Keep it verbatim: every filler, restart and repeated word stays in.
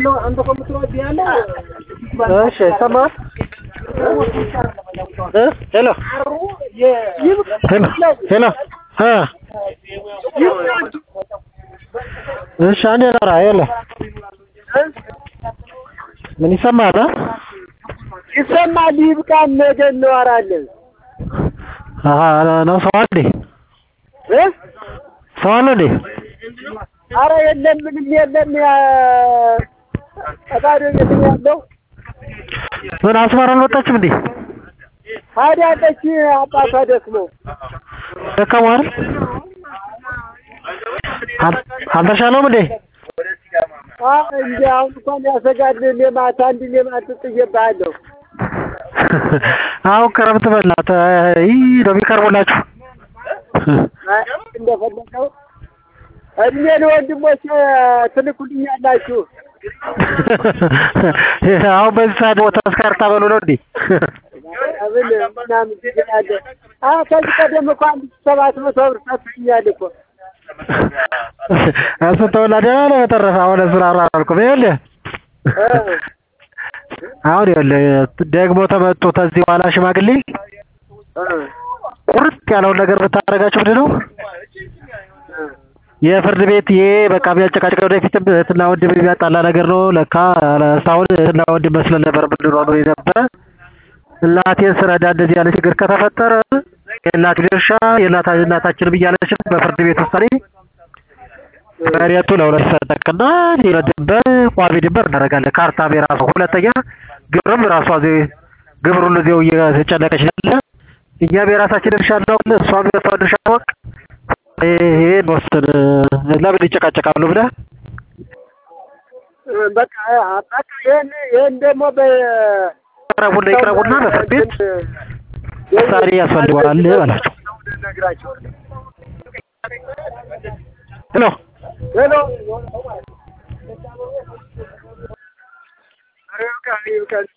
ያለው አንተ ኮምፒውተር ያለው እሺ ሰማ እ ሄሎ ሄሎ ሄሎ አ እሺ አንዴ ላራ ሄሎ ምን ይሰማል? ይሰማል ይብቃን ነገ እናወራለን። አሃ ነው ሰው አለ እ ሰው አለ እንዴ? ኧረ የለም ምንም የለም ያ አባዶ ቤት ያለው ምን አስመራ አልወጣችም እንዴ? ታዲያ አለች አባቷ ደክሞ ደከሟል አልተሻለውም እንዴ? አዎ እንዴ አሁን እንኳን ያሰጋል ለማታ አንድ ለማታ ጥየባለሁ አሁን ክረምት በላት ይ ነው የሚቀርቡላችሁ እንደፈለከው እድሜ ለወንድሞች ትልኩልኛላችሁ አሁን በዚህ ሰዓት ወተት ካርታ በሉ ነው እንዴ? አብን ምናምን ይላል አዎ ከዚህ ቀደም እኮ አንድ ሰባት መቶ ብር ሰጥኛል እኮ አስተውላደ ነው ተረፈ አሁን ስራራ አልኩም ይኸውልህ አሁን ይኸውልህ ደግሞ ተመጡ ከዚህ በኋላ ሽማግሌ ቁርጥ ያለውን ነገር ብታረጋችሁ ምንድን ነው የፍርድ ቤት ይሄ በቃ የሚያጨቃጭቅ ወደፊትም እህትና ወንድም የሚያጣላ ነገር ነው ለካ እስካሁን እህትና ወንድም መስለን ነበር ምንድነው የነበረ እናቴን ስረዳ እንደዚህ ያለ ችግር ከተፈጠረ የእናት ድርሻ የእናት እናታችን ብያለች በፍርድ ቤት ውሳኔ መሬቱ ለሁለት ሰጠቅና ድንበር ቋሚ ድንበር እናደርጋለን ካርታ በራሱ ሁለተኛ ግብርም ራሷ ግብሩን እዚያው እየተጨነቀች ያለ እኛ በራሳችን ድርሻ ነው እሷም የሷ ድርሻ ነው ይሄን ወስን ለምን ይጨቃጨቃሉ ብለህ በቃ በቃ ይሄን ይሄን ደግሞ በቀረቡና ይቀረቡና በፍርድ ቤት ውሳኔ ያስፈልገዋል ባላቸው ሄሎ ሄሎ አሬ